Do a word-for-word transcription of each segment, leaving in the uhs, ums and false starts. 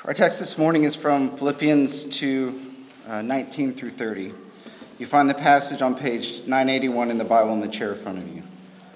Our text this morning is from Philippians two, uh, nineteen through thirty. You find the passage on page nine eighty-one in the Bible in the chair in front of you.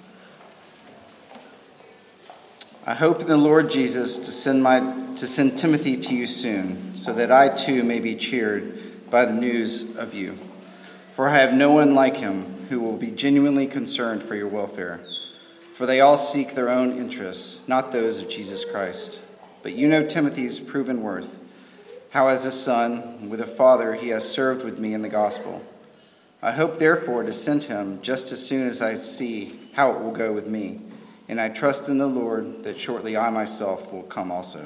I hope in the Lord Jesus to send my to send Timothy to you soon, so that I too may be cheered by the news of you. For I have no one like him who will be genuinely concerned for your welfare. For they all seek their own interests, not those of Jesus Christ. But you know Timothy's proven worth, how as a son, with a father, he has served with me in the gospel. I hope therefore to send him just as soon as I see how it will go with me. And I trust in the Lord that shortly I myself will come also.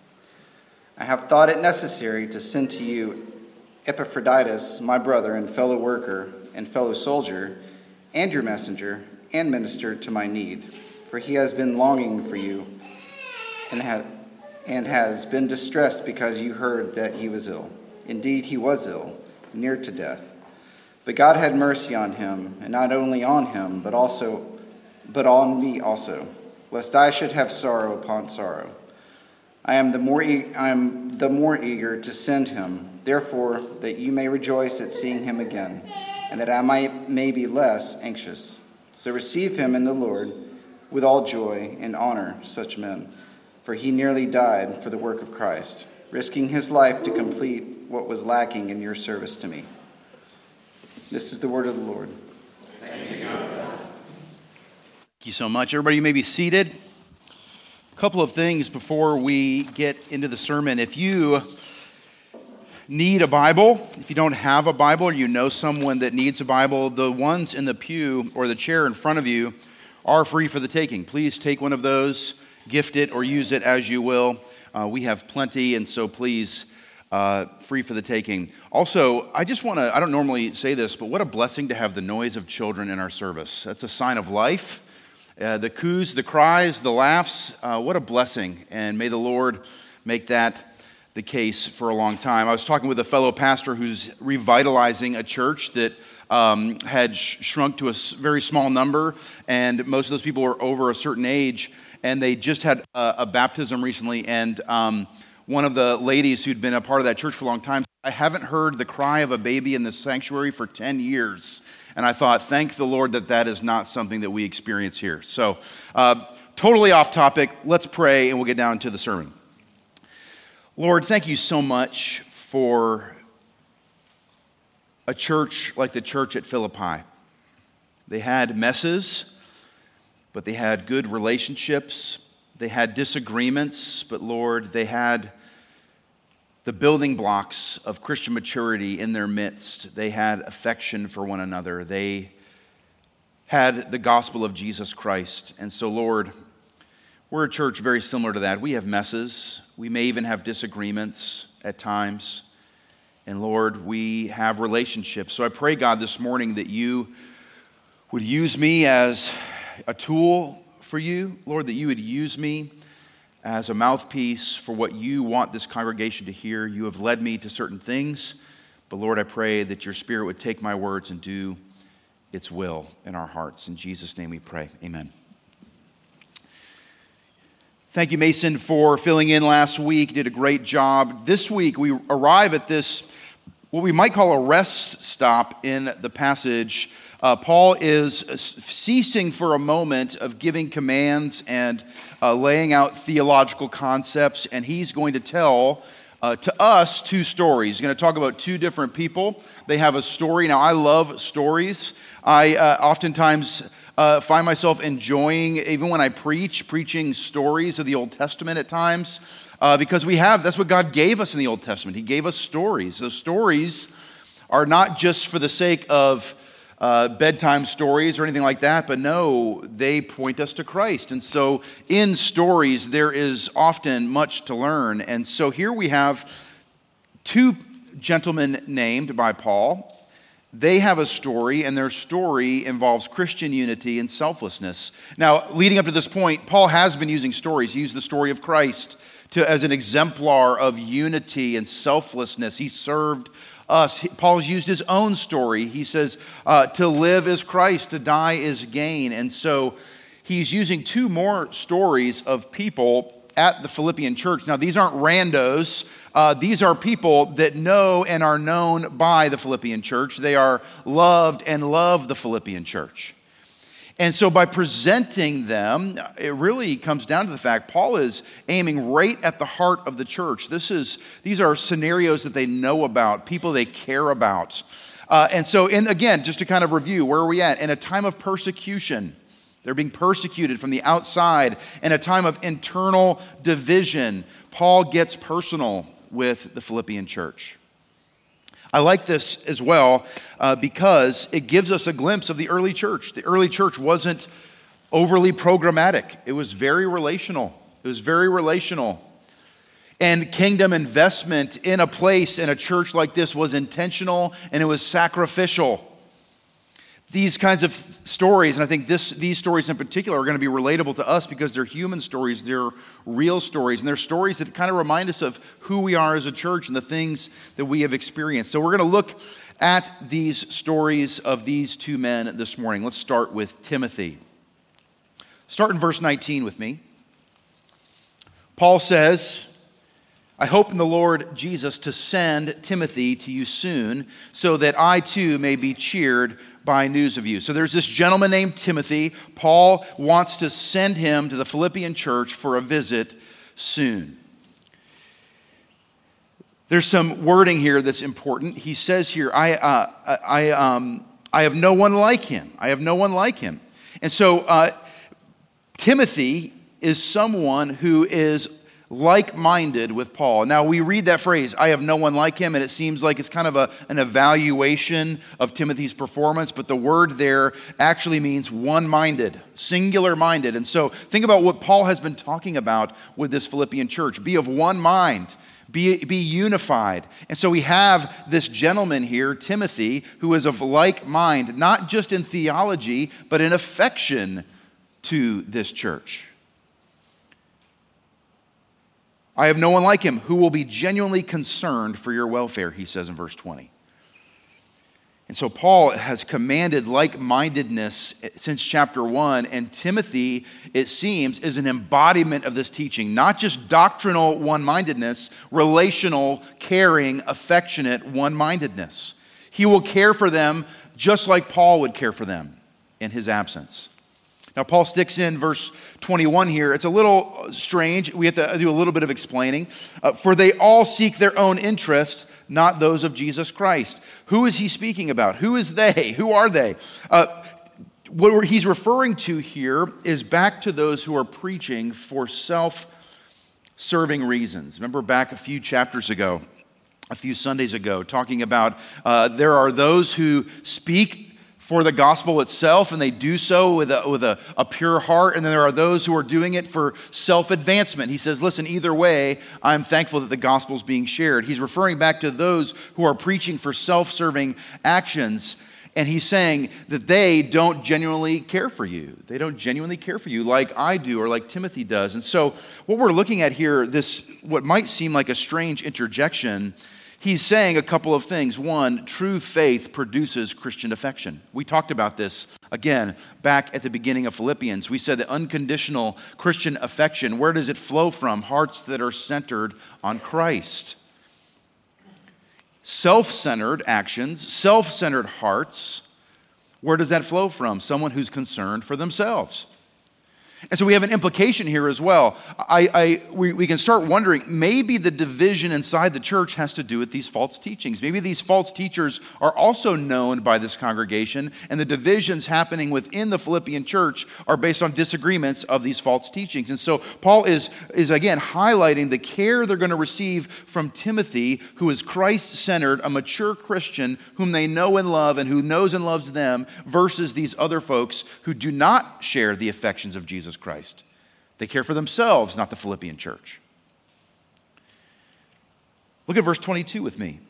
I have thought it necessary to send to you Epaphroditus, my brother and fellow worker and fellow soldier, and your messenger, and minister to my need. For he has been longing for you and, ha- and has been distressed because you heard that he was ill. Indeed, he was ill, near to death. But God had mercy on him, and not only on him, but also but on me also, lest I should have sorrow upon sorrow. I am the more e- I am the more eager to send him, therefore, that you may rejoice at seeing him again, and that I might may be less anxious. So receive him in the Lord with all joy and honor such men, for he nearly died for the work of Christ, risking his life to complete what was lacking in your service to me. This is the word of the Lord. Thank you, God. Thank you so much. Everybody, you may be seated. A couple of things before we get into the sermon. If you need a Bible, if you don't have a Bible, or you know someone that needs a Bible, the ones in the pew or the chair in front of you are free for the taking. Please take one of those, gift it, or use it as you will. Uh, we have plenty, and so please, uh, free for the taking. Also, I just want to, I don't normally say this, but what a blessing to have the noise of children in our service. That's a sign of life. Uh, the coos, the cries, the laughs, uh, what a blessing. And may the Lord make that the case for a long time. I was talking with a fellow pastor who's revitalizing a church that um, had sh- shrunk to a s- very small number, and most of those people were over a certain age, and they just had a, a baptism recently, and um, one of the ladies who'd been a part of that church for a long time, I haven't heard the cry of a baby in the sanctuary for ten years. And I thought, thank the Lord that that is not something that we experience here. So, uh, totally off topic. Let's pray and we'll get down to the sermon. Lord, thank you so much for a church like the church at Philippi. They had messes, but they had good relationships. They had disagreements, but Lord, they had the building blocks of Christian maturity in their midst. They had affection for one another. They had the gospel of Jesus Christ. And so, Lord, we're a church very similar to that. We have messes. We may even have disagreements at times. And Lord, we have relationships. So I pray, God, this morning that you would use me as a tool for you. Lord, that you would use me as a mouthpiece for what you want this congregation to hear. You have led me to certain things, but Lord, I pray that your Spirit would take my words and do its will in our hearts. In Jesus' name we pray. Amen. Thank you, Mason, for filling in last week. You did a great job. This week we arrive at this, what we might call a rest stop in the passage. Uh, Paul is ceasing for a moment of giving commands and uh, laying out theological concepts, and he's going to tell uh, to us two stories. He's going to talk about two different people. They have a story. Now, I love stories. I uh, oftentimes uh, find myself enjoying, even when I preach, preaching stories of the Old Testament at times, uh, because we have, that's what God gave us in the Old Testament. He gave us stories. Those stories are not just for the sake of Uh, bedtime stories or anything like that, but no, they point us to Christ. And so in stories, there is often much to learn. And so here we have two gentlemen named by Paul. They have a story, and their story involves Christian unity and selflessness. Now, leading up to this point, Paul has been using stories. He used the story of Christ to, as an exemplar of unity and selflessness. He served us. Paul's used his own story. He says, uh, to live is Christ, to die is gain. And so he's using two more stories of people at the Philippian church. Now, these aren't randos. Uh, these are people that know and are known by the Philippian church. They are loved and love the Philippian church. And so by presenting them, it really comes down to the fact Paul is aiming right at the heart of the church. This is, these are scenarios that they know about, people they care about. Uh, and so, in, again, just to kind of review, where are we at? In a time of persecution. They're being persecuted from the outside. In a time of internal division, Paul gets personal with the Philippian church. I like this as well uh, because it gives us a glimpse of the early church. The early church wasn't overly programmatic. It was very relational. It was very relational. And kingdom investment in a place, in a church like this, was intentional and it was sacrificial. These kinds of stories, and I think this, these stories in particular are going to be relatable to us because they're human stories, they're real stories, and they're stories that kind of remind us of who we are as a church and the things that we have experienced. So we're going to look at these stories of these two men this morning. Let's start with Timothy. Start in verse nineteen with me. Paul says, I hope in the Lord Jesus to send Timothy to you soon, so that I too may be cheered by news of you. So there's this gentleman named Timothy. Paul wants to send him to the Philippian church for a visit soon. There's some wording here that's important. He says here, I, uh, I, um, I have no one like him. I have no one like him. And so uh, Timothy is someone who is like-minded with Paul. Now, we read that phrase, I have no one like him, and it seems like it's kind of a, an evaluation of Timothy's performance, but the word there actually means one-minded, singular-minded. And so think about what Paul has been talking about with this Philippian church. Be of one mind. Be, be unified. And so we have this gentleman here, Timothy, who is of like mind, not just in theology, but in affection to this church. I have no one like him who will be genuinely concerned for your welfare, he says in verse twenty. And so Paul has commanded like-mindedness since chapter one, and Timothy, it seems, is an embodiment of this teaching. Not just doctrinal one-mindedness, relational, caring, affectionate one-mindedness. He will care for them just like Paul would care for them in his absence. Now, Paul sticks in verse twenty-one here. It's a little strange. We have to do a little bit of explaining. Uh, For they all seek their own interest, not those of Jesus Christ. Who is he speaking about? Who is they? Who are they? Uh, what he's referring to here is back to those who are preaching for self-serving reasons. Remember back a few chapters ago, a few Sundays ago, talking about uh, there are those who speak for the gospel itself, and they do so with a, with a, a pure heart, and then there are those who are doing it for self-advancement. He says, listen, either way, I'm thankful that the gospel is being shared. He's referring back to those who are preaching for self-serving actions, and he's saying that they don't genuinely care for you. They don't genuinely care for you like I do or like Timothy does. And so what we're looking at here, this what might seem like a strange interjection, he's saying a couple of things. One, true faith produces Christian affection. We talked about this, again, back at the beginning of Philippians. We said that unconditional Christian affection, where does it flow from? Hearts that are centered on Christ. Self-centered actions, self-centered hearts, where does that flow from? Someone who's concerned for themselves. And so we have an implication here as well. I, I, we, we can start wondering, maybe the division inside the church has to do with these false teachings. Maybe these false teachers are also known by this congregation, and the divisions happening within the Philippian church are based on disagreements of these false teachings. And so Paul is, is again highlighting the care they're going to receive from Timothy, who is Christ-centered, a mature Christian whom they know and love and who knows and loves them, versus these other folks who do not share the affections of Jesus Christ. They care for themselves, not the Philippian church. Look at verse twenty-two with me.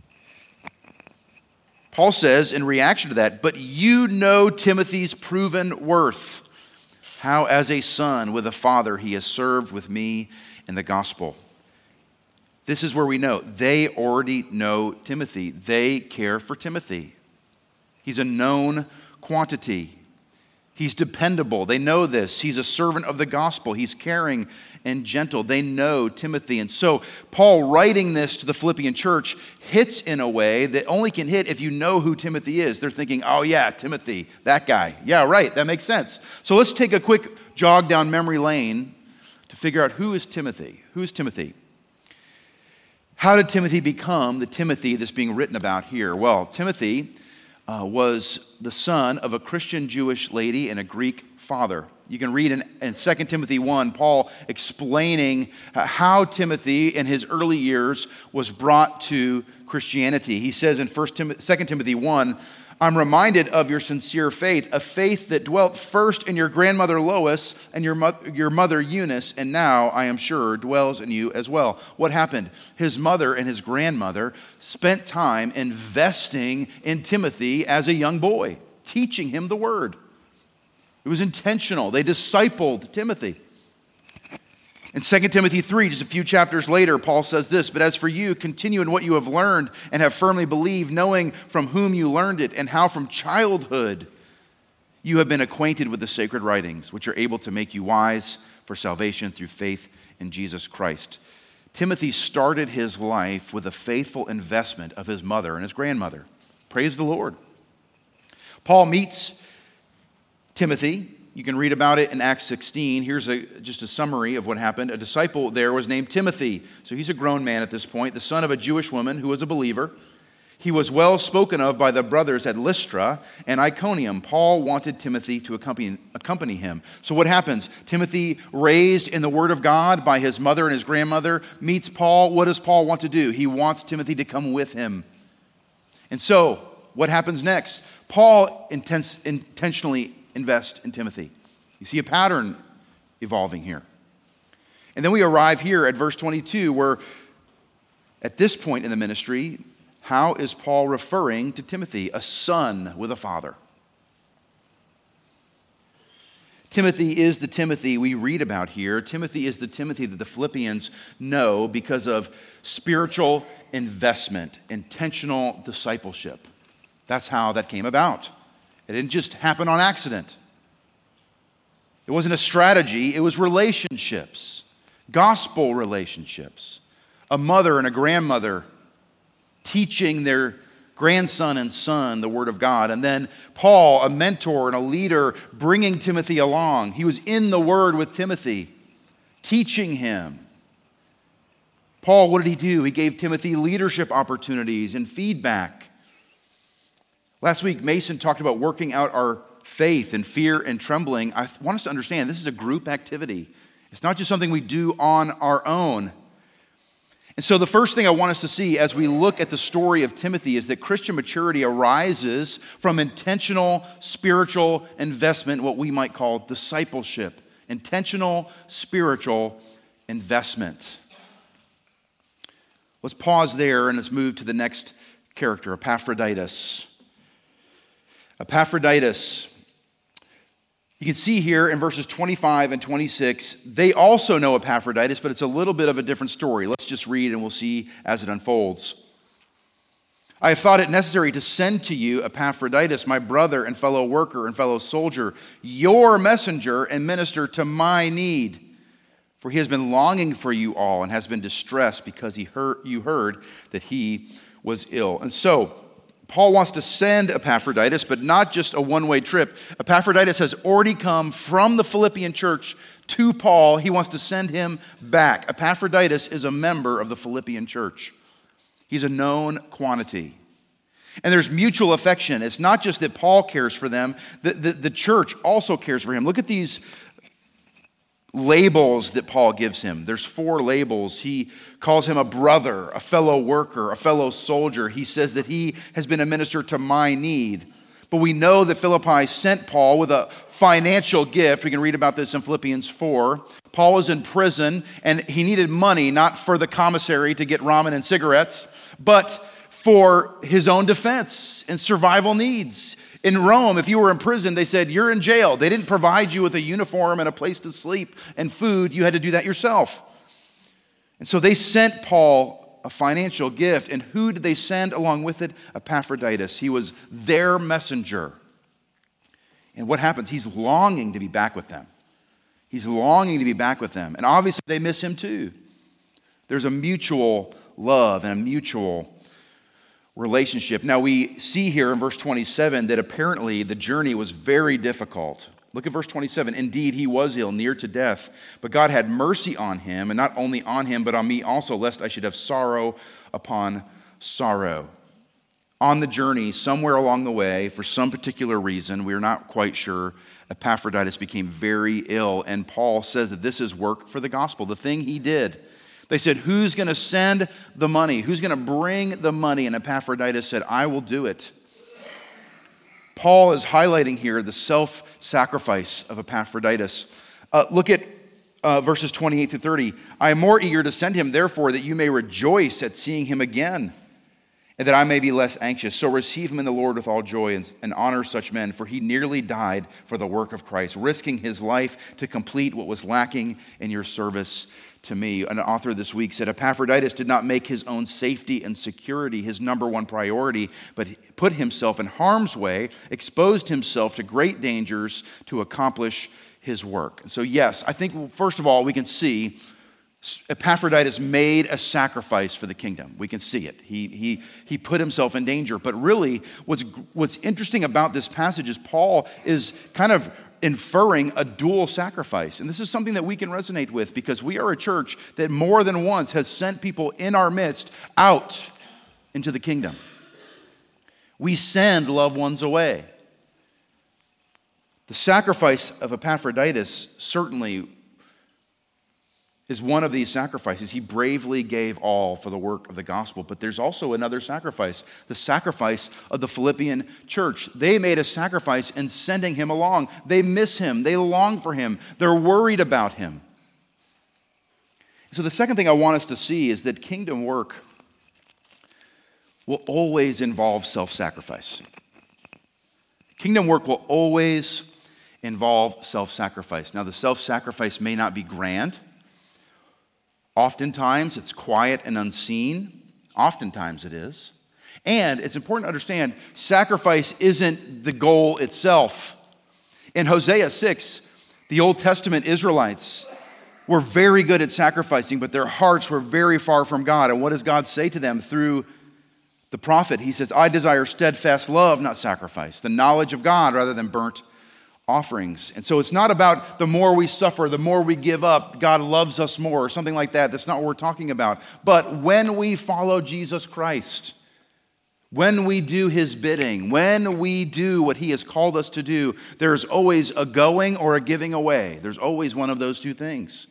Paul says in reaction to that, but you know Timothy's proven worth, how as a son with a father he has served with me in the gospel. This is where we know they already know Timothy. They care for Timothy. He's a known quantity. He's dependable. They know this. He's a servant of the gospel. He's caring and gentle. They know Timothy. And so Paul, writing this to the Philippian church, hits in a way that only can hit if you know who Timothy is. They're thinking, oh yeah, Timothy, that guy. Yeah, right, that makes sense. So let's take a quick jog down memory lane to figure out who is Timothy. Who is Timothy? How did Timothy become the Timothy that's being written about here? Well, Timothy uh, was the son of a Christian Jewish lady and a Greek father. You can read in, in Second Timothy one, Paul explaining uh, how Timothy in his early years was brought to Christianity. He says in First Tim- Second Timothy one, I'm reminded of your sincere faith, a faith that dwelt first in your grandmother Lois and your, mo- your mother Eunice, and now, I am sure, dwells in you as well. What happened? His mother and his grandmother spent time investing in Timothy as a young boy, teaching him the word. It was intentional. They discipled Timothy. In Second Timothy three, just a few chapters later, Paul says this, but as for you, continue in what you have learned and have firmly believed, knowing from whom you learned it and how from childhood you have been acquainted with the sacred writings, which are able to make you wise for salvation through faith in Jesus Christ. Timothy started his life with a faithful investment of his mother and his grandmother. Praise the Lord. Paul meets Timothy. You can read about it in Acts sixteen. Here's a, just a summary of what happened. A disciple there was named Timothy. So he's a grown man at this point, the son of a Jewish woman who was a believer. He was well spoken of by the brothers at Lystra and Iconium. Paul wanted Timothy to accompany, accompany him. So what happens? Timothy, raised in the Word of God by his mother and his grandmother, meets Paul. What does Paul want to do? He wants Timothy to come with him. And so what happens next? Paul intens- intentionally invest in Timothy. You see a pattern evolving here. And then we arrive here at verse twenty-two, where at this point in the ministry, how is Paul referring to Timothy? A son with a father. Timothy is the Timothy we read about here. Timothy is the Timothy that the Philippians know because of spiritual investment, intentional discipleship. That's how that came about. It didn't just happen on accident. It wasn't a strategy, it was relationships, gospel relationships. A mother and a grandmother teaching their grandson and son the Word of God. And then Paul, a mentor and a leader, bringing Timothy along. He was in the Word with Timothy, teaching him. Paul, what did he do? He gave Timothy leadership opportunities and feedback. Last week, Mason talked about working out our faith in fear and trembling. I want us to understand this is a group activity. It's not just something we do on our own. And so the first thing I want us to see as we look at the story of Timothy is that Christian maturity arises from intentional spiritual investment, what we might call discipleship. Intentional spiritual investment. Let's pause there and let's move to the next character, Epaphroditus. Epaphroditus, you can see here in verses twenty-five and twenty-six, they also know Epaphroditus, but it's a little bit of a different story. Let's just read and we'll see as it unfolds. I have thought it necessary to send to you Epaphroditus, my brother and fellow worker and fellow soldier, your messenger and minister to my need. For he has been longing for you all and has been distressed because he heard, you heard that he was ill. And so, Paul wants to send Epaphroditus, but not just a one-way trip. Epaphroditus has already come from the Philippian church to Paul. He wants to send him back. Epaphroditus is a member of the Philippian church. He's a known quantity. And there's mutual affection. It's not just that Paul cares for them. The, the, the church also cares for him. Look at these labels that Paul gives him. There's four labels. He calls him a brother, a fellow worker, a fellow soldier. He says that he has been a minister to my need. But we know that Philippi sent Paul with a financial gift. We can read about this in Philippians four. Paul is in prison and he needed money, not for the commissary to get ramen and cigarettes, but for his own defense and survival needs. In Rome, if you were in prison, they said, you're in jail. They didn't provide you with a uniform and a place to sleep and food. You had to do that yourself. And so they sent Paul a financial gift. And who did they send along with it? Epaphroditus. He was their messenger. And what happens? He's longing to be back with them. He's longing to be back with them. And obviously they miss him too. There's a mutual love and a mutual relationship. Now we see here in verse twenty-seven that apparently the journey was very difficult. Look at verse twenty-seven. Indeed, he was ill, near to death, but God had mercy on him, and not only on him, but on me also, lest I should have sorrow upon sorrow. On the journey, somewhere along the way, for some particular reason, we're not quite sure, Epaphroditus became very ill, and Paul says that this is work for the gospel, the thing he did. They said, who's going to send the money? Who's going to bring the money? And Epaphroditus said, I will do it. Paul is highlighting here the self-sacrifice of Epaphroditus. Uh, look at uh, verses twenty-eight through thirty. I am more eager to send him, therefore, that you may rejoice at seeing him again, and that I may be less anxious. So receive him in the Lord with all joy and, and honor such men, for he nearly died for the work of Christ, risking his life to complete what was lacking in your service to me. An author this week said, Epaphroditus did not make his own safety and security his number one priority, but put himself in harm's way, exposed himself to great dangers to accomplish his work. So yes, I think first of all, we can see Epaphroditus made a sacrifice for the kingdom. We can see it. He, he, he put himself in danger. But really, what's, what's interesting about this passage is Paul is kind of inferring a dual sacrifice. And this is something that we can resonate with because we are a church that more than once has sent people in our midst out into the kingdom. We send loved ones away. The sacrifice of Epaphroditus certainly is one of these sacrifices. He bravely gave all for the work of the gospel. But there's also another sacrifice, the sacrifice of the Philippian church. They made a sacrifice in sending him along. They miss him. They long for him. They're worried about him. So the second thing I want us to see is that kingdom work will always involve self-sacrifice. Kingdom work will always involve self-sacrifice. Now, the self-sacrifice may not be grand. Oftentimes, it's quiet and unseen. Oftentimes, it is. And it's important to understand, sacrifice isn't the goal itself. In Hosea six, the Old Testament Israelites were very good at sacrificing, but their hearts were very far from God. And what does God say to them through the prophet? He says, I desire steadfast love, not sacrifice, the knowledge of God rather than burnt offerings. And so it's not about the more we suffer, the more we give up, God loves us more, or something like that. That's not what we're talking about. But when we follow Jesus Christ, when we do his bidding, when we do what he has called us to do, there's always a going or a giving away. There's always one of those two things.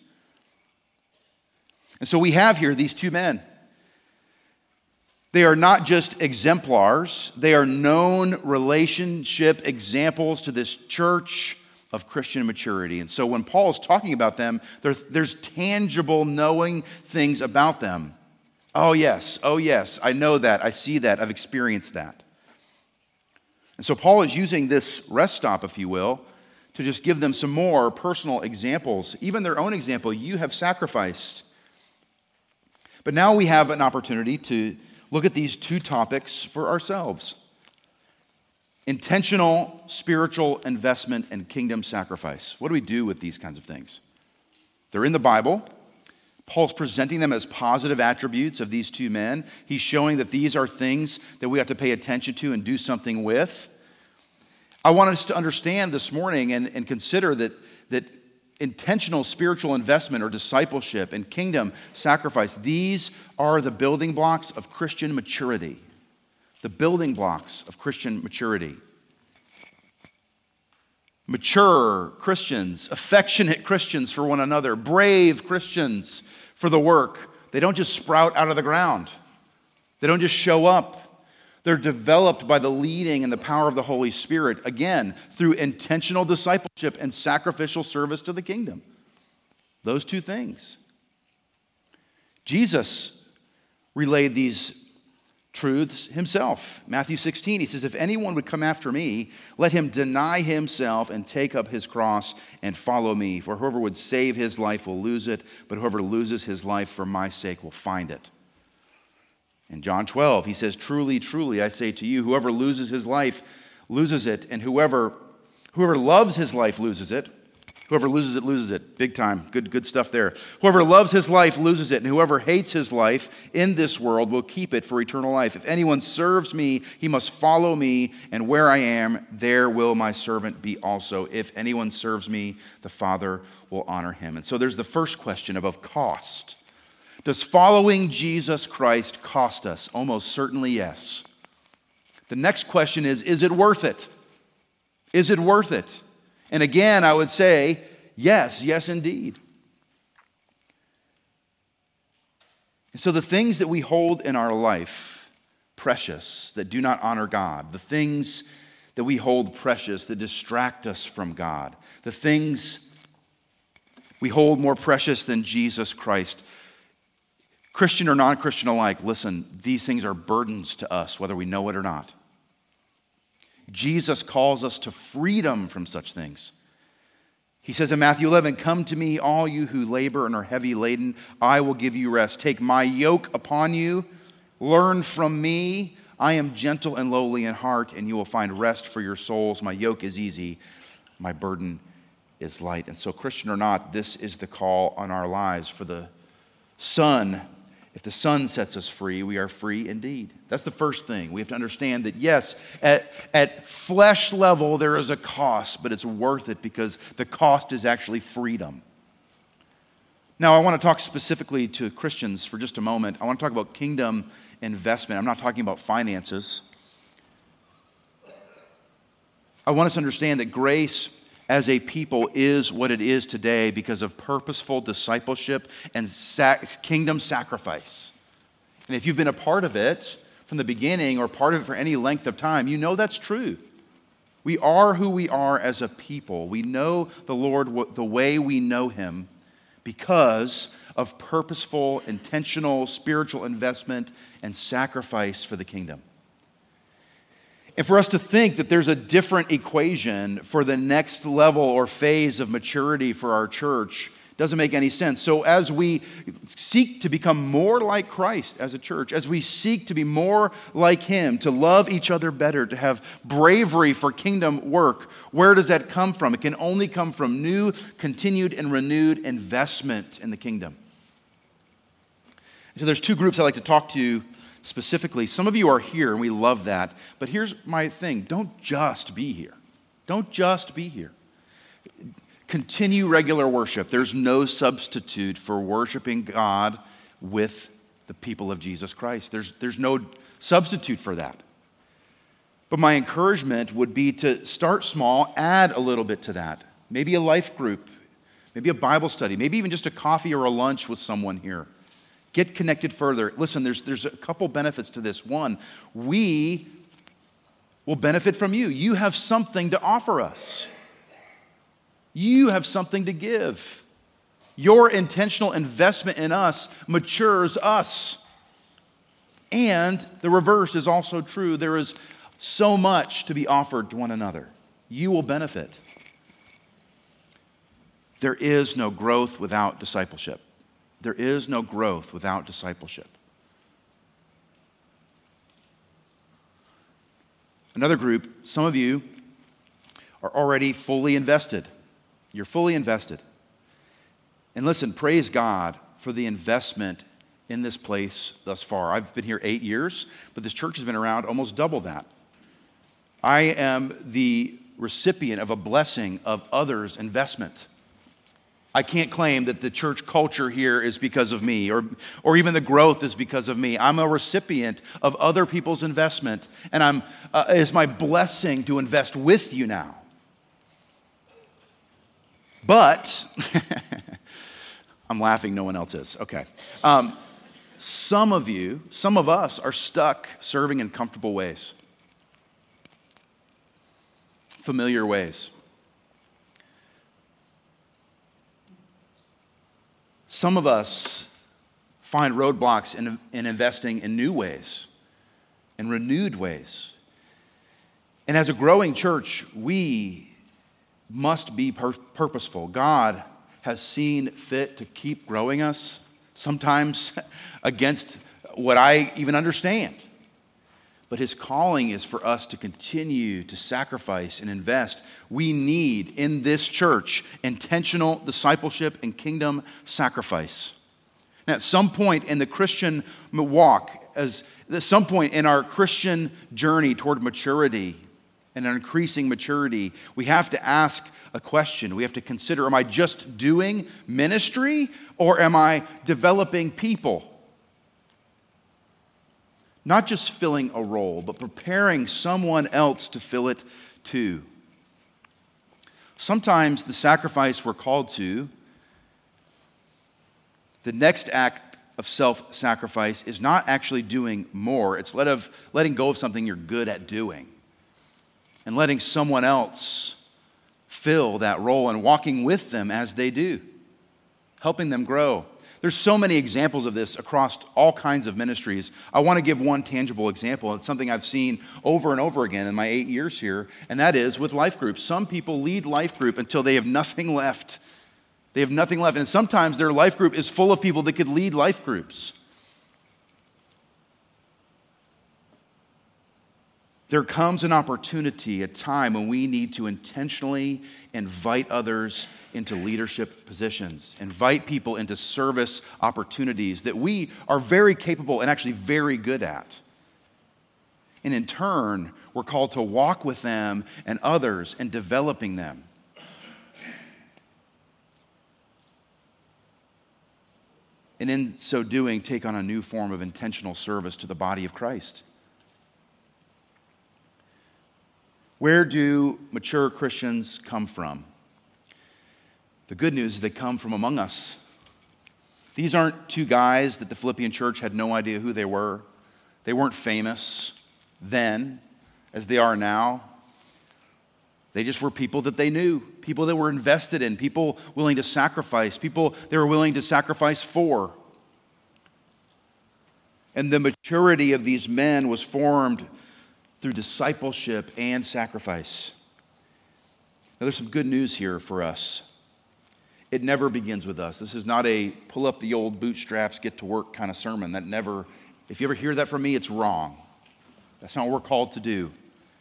And so we have here these two men. They are not just exemplars. They are known relationship examples to this church of Christian maturity. And so when Paul is talking about them, there, there's tangible knowing things about them. Oh yes, oh yes, I know that, I see that, I've experienced that. And so Paul is using this rest stop, if you will, to just give them some more personal examples. Even their own example, you have sacrificed. But now we have an opportunity to look at these two topics for ourselves. Intentional spiritual investment and kingdom sacrifice. What do we do with these kinds of things? They're in the Bible. Paul's presenting them as positive attributes of these two men. He's showing that these are things that we have to pay attention to and do something with. I want us to understand this morning and, and consider that, that intentional spiritual investment or discipleship and kingdom sacrifice, these are the building blocks of Christian maturity. The building blocks of Christian maturity. Mature Christians, affectionate Christians for one another, brave Christians for the work. They don't just sprout out of the ground. They don't just show up. They're developed by the leading and the power of the Holy Spirit, again, through intentional discipleship and sacrificial service to the kingdom. Those two things. Jesus relayed these truths himself. Matthew sixteen, he says, if anyone would come after me, let him deny himself and take up his cross and follow me. For whoever would save his life will lose it, but whoever loses his life for my sake will find it. In John twelve, he says, truly, truly, I say to you, whoever loses his life loses it, and whoever Whoever loves his life loses it. Whoever loses it, loses it. Big time. Good, good stuff there. Whoever loves his life loses it, and whoever hates his life in this world will keep it for eternal life. If anyone serves me, he must follow me, and where I am, there will my servant be also. If anyone serves me, the Father will honor him. And so there's the first question of, of cost. Does following Jesus Christ cost us? Almost certainly yes. The next question is, is it worth it? Is it worth it? And again, I would say, yes, yes indeed. And so the things that we hold in our life precious, that do not honor God, the things that we hold precious that distract us from God, the things we hold more precious than Jesus Christ, Christian or non-Christian alike, listen, these things are burdens to us, whether we know it or not. Jesus calls us to freedom from such things. He says in Matthew eleven, "Come to me, all you who labor and are heavy laden, I will give you rest. Take my yoke upon you, learn from me. I am gentle and lowly in heart, and you will find rest for your souls. My yoke is easy, my burden is light." And so, Christian or not, this is the call on our lives. For the Son, if the Son sets us free, we are free indeed. That's the first thing. We have to understand that, yes, at, at flesh level, there is a cost, but it's worth it because the cost is actually freedom. Now, I want to talk specifically to Christians for just a moment. I want to talk about kingdom investment. I'm not talking about finances. I want us to understand that grace as a people is what it is today because of purposeful discipleship and sac- kingdom sacrifice. And if you've been a part of it from the beginning or part of it for any length of time, you know that's true. We are who we are as a people. We know the Lord the way we know Him because of purposeful, intentional, spiritual investment and sacrifice for the kingdom. And for us to think that there's a different equation for the next level or phase of maturity for our church doesn't make any sense. So as we seek to become more like Christ as a church, as we seek to be more like Him, to love each other better, to have bravery for kingdom work, where does that come from? It can only come from new, continued, and renewed investment in the kingdom. So there's two groups I'd like to talk to specifically. Some of you are here, and we love that. But here's my thing. Don't just be here. Don't just be here. Continue regular worship. There's no substitute for worshiping God with the people of Jesus Christ. There's, there's no substitute for that. But my encouragement would be to start small, add a little bit to that. Maybe a life group, maybe a Bible study, maybe even just a coffee or a lunch with someone here. Get connected further. Listen, there's, there's a couple benefits to this. One, we will benefit from you. You have something to offer us. You have something to give. Your intentional investment in us matures us. And the reverse is also true. There is so much to be offered to one another. You will benefit. There is no growth without discipleship. There is no growth without discipleship. Another group, some of you are already fully invested. You're fully invested. And listen, praise God for the investment in this place thus far. I've been here eight years, but this church has been around almost double that. I am the recipient of a blessing of others' investment. I can't claim that the church culture here is because of me or, or even the growth is because of me. I'm a recipient of other people's investment, and I'm uh, it's my blessing to invest with you now. But, I'm laughing, no one else is. Okay. Um, some of you, some of us are stuck serving in comfortable ways, familiar ways. Some of us find roadblocks in, in investing in new ways, in renewed ways. And as a growing church, we must be pur- purposeful. God has seen fit to keep growing us, sometimes against what I even understand. But his calling is for us to continue to sacrifice and invest. We need, in this church, intentional discipleship and kingdom sacrifice. Now, at some point in the Christian walk, as at some point in our Christian journey toward maturity and an increasing maturity, we have to ask a question. We have to consider, am I just doing ministry or am I developing people? Not just filling a role, but preparing someone else to fill it too. Sometimes the sacrifice we're called to, the next act of self-sacrifice, is not actually doing more. It's let of, letting go of something you're good at doing and letting someone else fill that role and walking with them as they do, helping them grow. There's so many examples of this across all kinds of ministries. I want to give one tangible example. It's something I've seen over and over again in my eight years here, and that is with life groups. Some people lead life group until they have nothing left. They have nothing left, and sometimes their life group is full of people that could lead life groups. There comes an opportunity, a time when we need to intentionally invite others into leadership positions, invite people into service opportunities that we are very capable and actually very good at. And in turn, we're called to walk with them and others in developing them. And in so doing, take on a new form of intentional service to the body of Christ. Where do mature Christians come from? The good news is they come from among us. These aren't two guys that the Philippian church had no idea who they were. They weren't famous then as they are now. They just were people that they knew, people that were invested in, people willing to sacrifice, people they were willing to sacrifice for. And the maturity of these men was formed through discipleship and sacrifice. Now, there's some good news here for us. It never begins with us. This is not a pull up the old bootstraps, get to work kind of sermon. That never, if you ever hear that from me, it's wrong. That's not what we're called to do.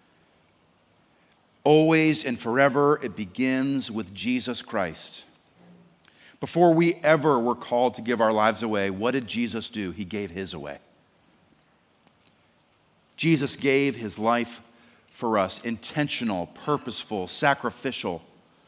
Always and forever, it begins with Jesus Christ. Before we ever were called to give our lives away, what did Jesus do? He gave his away. Jesus gave his life for us, intentional, purposeful, sacrificial.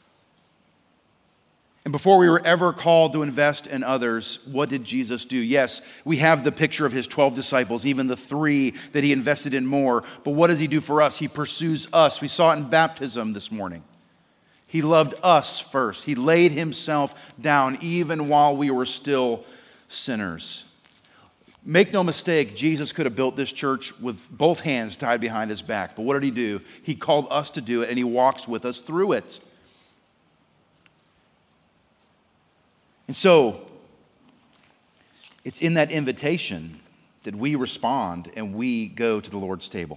And before we were ever called to invest in others, what did Jesus do? Yes, we have the picture of his twelve disciples, even the three that he invested in more. But what does he do for us? He pursues us. We saw it in baptism this morning. He loved us first. He laid himself down even while we were still sinners. Make no mistake, Jesus could have built this church with both hands tied behind his back. But what did he do? He called us to do it, and he walks with us through it. And so, it's in that invitation that we respond and we go to the Lord's table.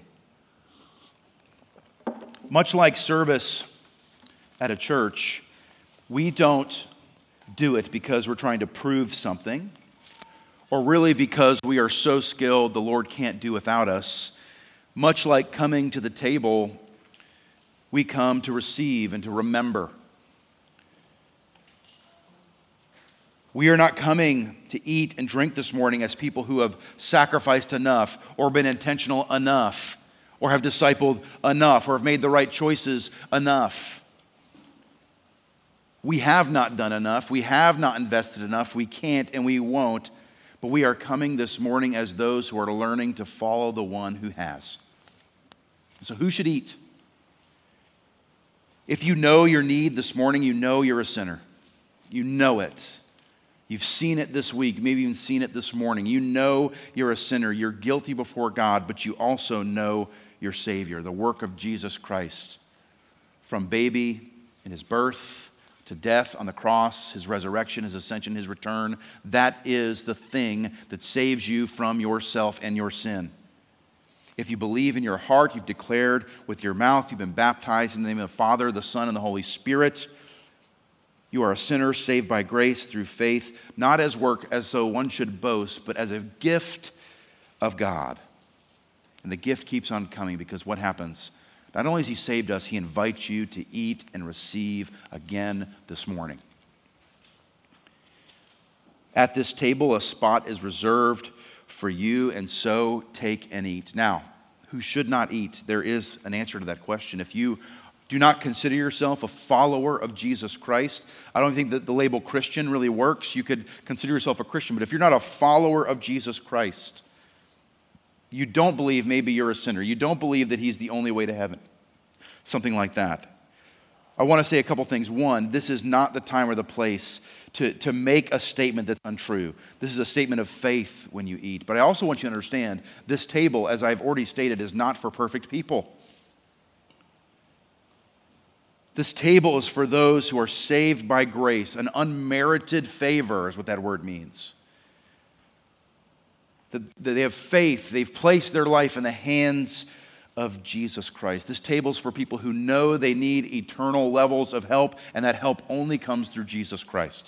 Much like service at a church, we don't do it because we're trying to prove something, or really because we are so skilled the Lord can't do without us. Much like coming to the table, we come to receive and to remember. We are not coming to eat and drink this morning as people who have sacrificed enough or been intentional enough or have discipled enough or have made the right choices enough. We have not done enough. We have not invested enough. We can't and we won't. But we are coming this morning as those who are learning to follow the one who has. So who should eat? If you know your need this morning, you know you're a sinner. You know it. You've seen it this week, maybe even seen it this morning. You know you're a sinner. You're guilty before God, but you also know your Savior, the work of Jesus Christ. From baby in his birth to death on the cross, his resurrection, his ascension, his return, that is the thing that saves you from yourself and your sin. If you believe in your heart, you've declared with your mouth, you've been baptized in the name of the Father, the Son, and the Holy Spirit. You are a sinner saved by grace through faith, not as work as though one should boast, but as a gift of God. And the gift keeps on coming because what happens? Not only has he saved us, he invites you to eat and receive again this morning. At this table, a spot is reserved for you, and so take and eat. Now, who should not eat? There is an answer to that question. If you do not consider yourself a follower of Jesus Christ, I don't think that the label Christian really works. You could consider yourself a Christian, but if you're not a follower of Jesus Christ, you don't believe maybe you're a sinner. You don't believe that he's the only way to heaven. Something like that. I want to say a couple things. One, this is not the time or the place to, to make a statement that's untrue. This is a statement of faith when you eat. But I also want you to understand, this table, as I've already stated, is not for perfect people. This table is for those who are saved by grace. An unmerited favor is what that word means. That they have faith. They've placed their life in the hands of Jesus Christ. This table is for people who know they need eternal levels of help, and that help only comes through Jesus Christ.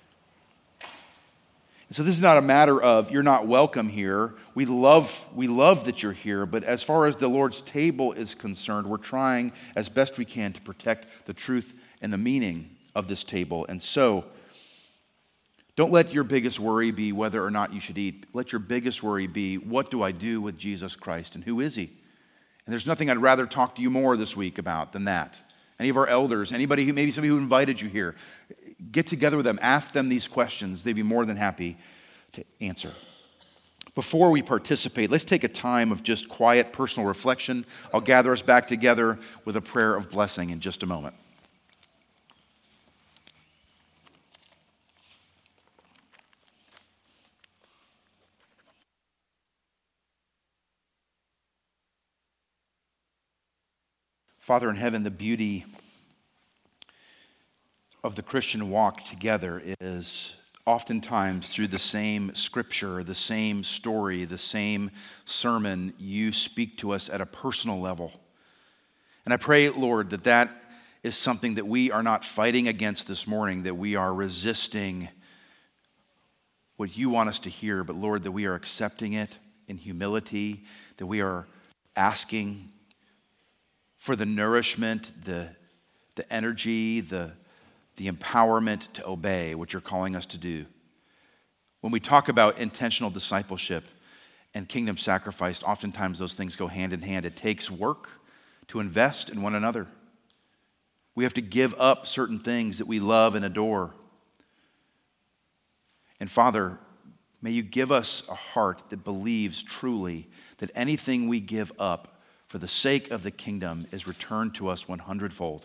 And so this is not a matter of you're not welcome here. We love, we love that you're here, but as far as the Lord's table is concerned, we're trying as best we can to protect the truth and the meaning of this table. And so, don't let your biggest worry be whether or not you should eat. Let your biggest worry be, what do I do with Jesus Christ, and who is he? And there's nothing I'd rather talk to you more this week about than that. Any of our elders, anybody who, maybe somebody who invited you here, get together with them, ask them these questions. They'd be more than happy to answer. Before we participate, let's take a time of just quiet personal reflection. I'll gather us back together with a prayer of blessing in just a moment. Father in heaven, the beauty of the Christian walk together is oftentimes through the same scripture, the same story, the same sermon, you speak to us at a personal level. And I pray, Lord, that that is something that we are not fighting against this morning, that we are resisting what you want us to hear, but Lord, that we are accepting it in humility, that we are asking for the nourishment, the, the energy, the, the empowerment to obey what you're calling us to do. When we talk about intentional discipleship and kingdom sacrifice, oftentimes those things go hand in hand. It takes work to invest in one another. We have to give up certain things that we love and adore. And Father, may you give us a heart that believes truly that anything we give up for the sake of the kingdom is returned to us one hundredfold.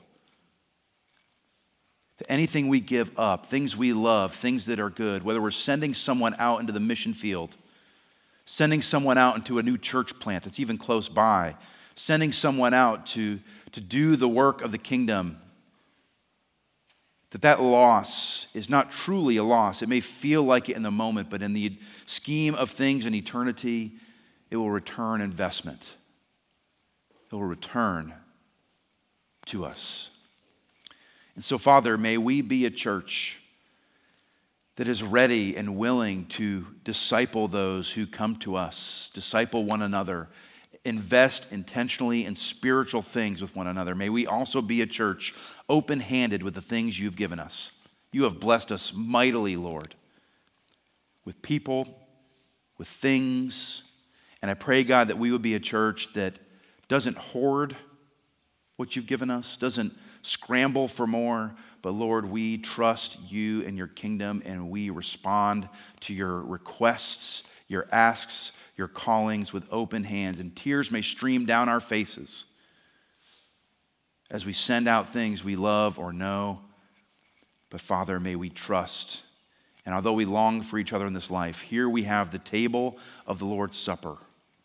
That anything we give up, things we love, things that are good, whether we're sending someone out into the mission field, sending someone out into a new church plant that's even close by, sending someone out to, to do the work of the kingdom, that that loss is not truly a loss. It may feel like it in the moment, but in the scheme of things in eternity, it will return investment. It will return to us. And so, Father, may we be a church that is ready and willing to disciple those who come to us, disciple one another, invest intentionally in spiritual things with one another. May we also be a church open-handed with the things you've given us. You have blessed us mightily, Lord, with people, with things. And I pray, God, that we would be a church that doesn't hoard what you've given us, doesn't scramble for more, but Lord, we trust you and your kingdom, and we respond to your requests, your asks, your callings with open hands, and tears may stream down our faces as we send out things we love or know. But Father, may we trust. And although we long for each other in this life, here we have the table of the Lord's Supper,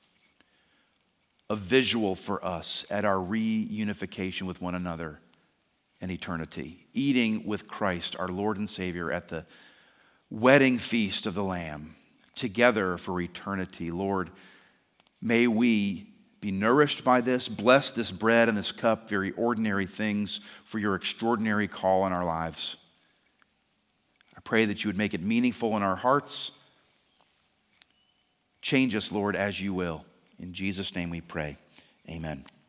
a visual for us at our reunification with one another in eternity, eating with Christ, our Lord and Savior, at the wedding feast of the Lamb, together for eternity. Lord, may we be nourished by this, bless this bread and this cup, very ordinary things for your extraordinary call in our lives. I pray that you would make it meaningful in our hearts. Change us, Lord, as you will. In Jesus' name we pray. Amen.